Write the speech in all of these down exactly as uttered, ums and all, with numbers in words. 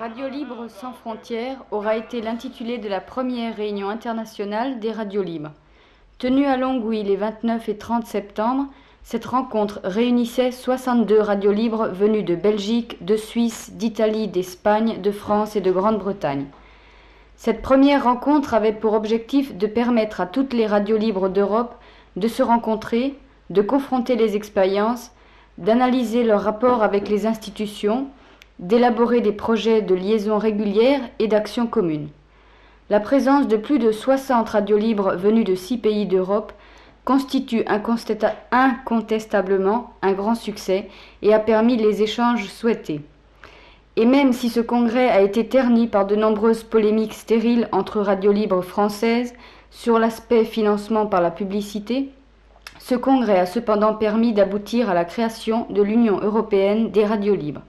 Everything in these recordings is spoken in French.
Radio Libre sans frontières aura été l'intitulé de la première réunion internationale des radios libres. Tenue à Longwy les vingt-neuf et trente septembre, cette rencontre réunissait soixante-deux radios libres venues de Belgique, de Suisse, d'Italie, d'Espagne, de France et de Grande-Bretagne. Cette première rencontre avait pour objectif de permettre à toutes les radios libres d'Europe de se rencontrer, de confronter les expériences, d'analyser leur rapport avec les institutions, d'élaborer des projets de liaison régulière et d'action commune. La présence de plus de soixante radios libres venues de six pays d'Europe constitue incontestablement un grand succès et a permis les échanges souhaités. Et même si ce congrès a été terni par de nombreuses polémiques stériles entre radios libres françaises sur l'aspect financement par la publicité, ce congrès a cependant permis d'aboutir à la création de l'Union européenne des radios libres.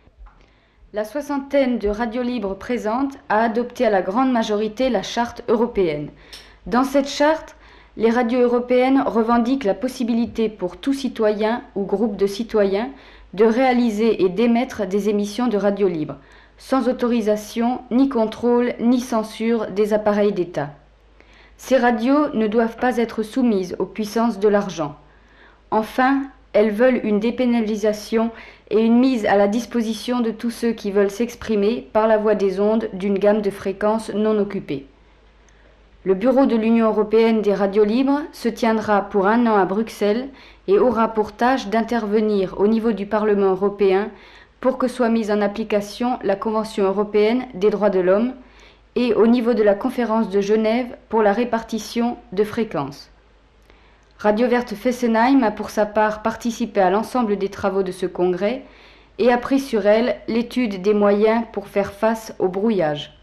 La soixantaine de radios libres présentes a adopté à la grande majorité la charte européenne. Dans cette charte, les radios européennes revendiquent la possibilité pour tout citoyen ou groupe de citoyens de réaliser et d'émettre des émissions de radio libre, sans autorisation, ni contrôle, ni censure des appareils d'État. Ces radios ne doivent pas être soumises aux puissances de l'argent. Enfin, elles veulent une dépénalisation et une mise à la disposition de tous ceux qui veulent s'exprimer par la voie des ondes d'une gamme de fréquences non occupées. Le bureau de l'Union européenne des radios libres se tiendra pour un an à Bruxelles et aura pour tâche d'intervenir au niveau du Parlement européen pour que soit mise en application la Convention européenne des droits de l'homme et au niveau de la conférence de Genève pour la répartition de fréquences. Radio Verte Fessenheim a pour sa part participé à l'ensemble des travaux de ce congrès et a pris sur elle l'étude des moyens pour faire face au brouillage.